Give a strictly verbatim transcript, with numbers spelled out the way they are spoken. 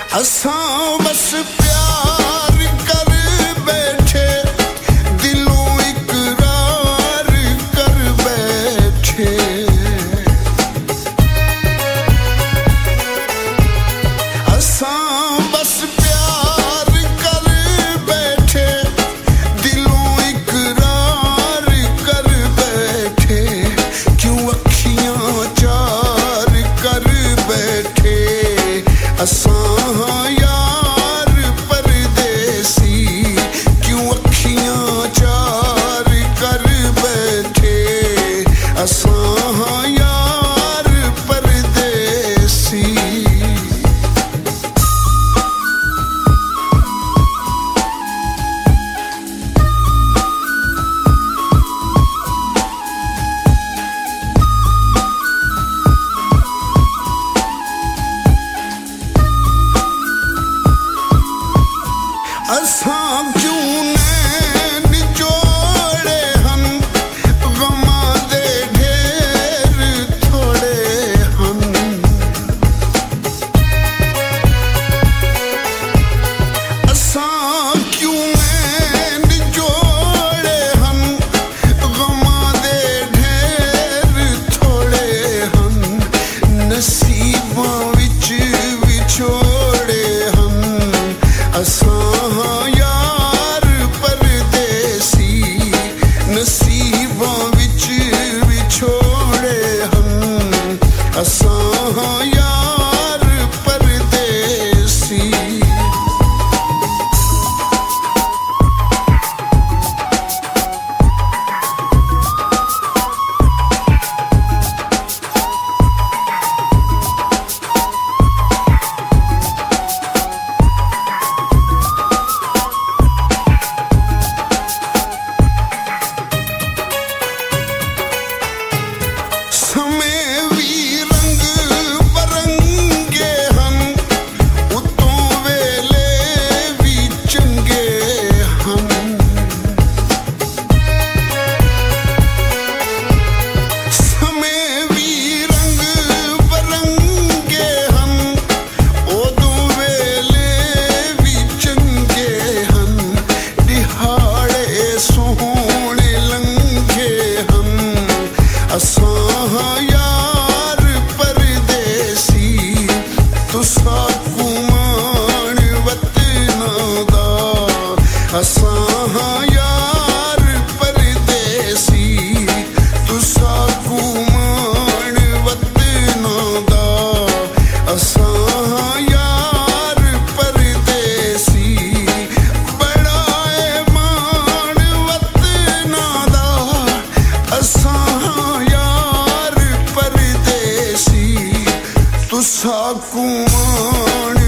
असां बस प्यार कर बैठे दिलों इकरार कर बैठे असां बस प्यार कर बैठे दिलों इकरार कर बैठे क्यों अखियां चार कर बैठे असां यार परदेसी क्यों अखियां चार कर बैठे असां यार परदेसी असां क्यों नैन जोड़े हन गमां दे ढेर थोड़े हन असां क्यों नैन जोड़े हन गमां दे ढेर थोड़े हन नसीबां विच विछोड़े हन असां यार परदेसी नसीबां विच विछोड़े हन असां यार परदेसी समय भी रंग बरंगे हन उतों वेले भी चंगे हन समय भी रंग बरंगे हन उतों वेले भी चंगे हन दिहाड़े सोहणे लंघे हन असां यार परदेसी तुसा कुमान वतनां दा असां यार परदेसी तुसा कुमान वतनां दा असां यार परदेसी बड़ा ए मान वतनां दा असां यार परदेसी तुसा कुमान